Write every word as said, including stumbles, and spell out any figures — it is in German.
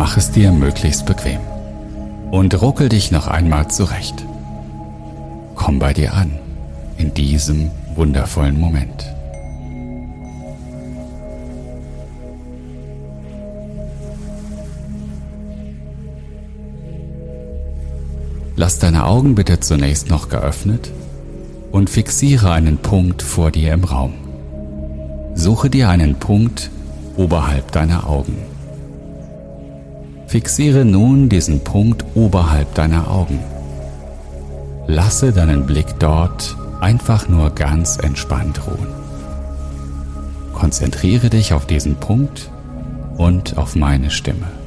Mach es dir möglichst bequem und ruckel dich noch einmal zurecht. Komm bei dir an, in diesem wundervollen Moment. Lass deine Augen bitte zunächst noch geöffnet und fixiere einen Punkt vor dir im Raum. Suche dir einen Punkt oberhalb deiner Augen. Fixiere nun diesen Punkt oberhalb deiner Augen. Lasse deinen Blick dort einfach nur ganz entspannt ruhen. Konzentriere dich auf diesen Punkt und auf meine Stimme.